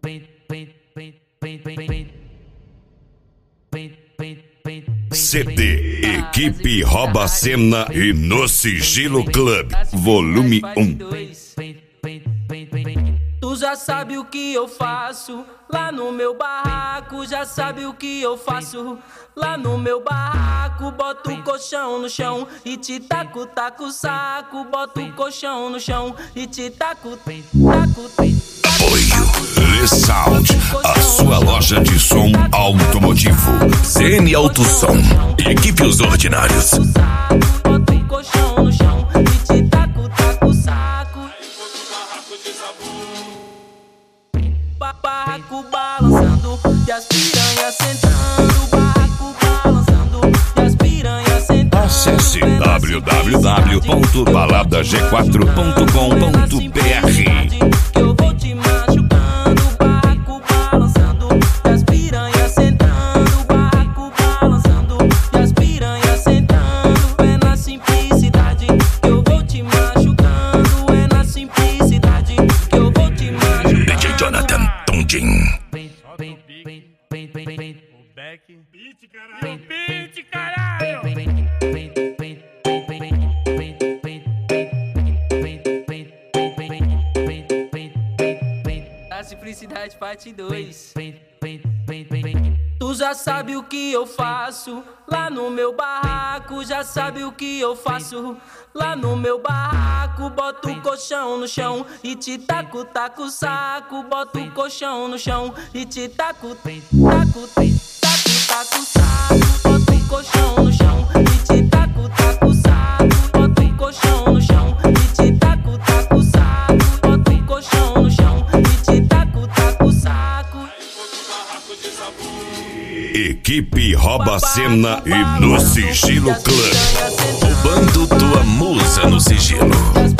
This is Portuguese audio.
CD Equipe Rouba a Cena e No Sigilo Club, volume 1. Tu já sabe o que eu faço lá no meu barraco, já sabe o que eu faço lá no meu barraco. Boto o colchão no chão e te taco, taco o saco. Boto o colchão no chão e te taco, taco. Apoio Le-Sound, a sua loja de som automotivo. ZN Auto Som, Equipe Os Ordinários. Boto o colchão no chão e te taco, taco o saco. Barraco balançando e as piranhas sentando. Barraco balançando e as piranhas sentando. Acesse www.baladag4.com.br. Que eu vou te machucando. Barraco balançando e as piranhas sentando. Barraco balançando e as piranhas sentando. É na simplicidade que eu vou te machucando. É na simplicidade que eu vou te machucando. DJ Jonathan Tondin. O Beck. Beat, caralho. Beat, caralho. A simplicidade parte 2. Tu já sabe o que eu faço lá no meu barraco, já sabe o que eu faço lá no meu barraco. Boto o colchão no chão e te taco, taco o saco. Boto o colchão no chão e te taco, taco, taco, taco o saco. Boto o colchão no chão e te taco, taco o saco. Boto o colchão no chão e te taco, taco o saco. Boto o colchão no chão e te taco, taco o saco. Equipe Rouba a Cena e No Sigilo Club, roubando tua musa no sigilo.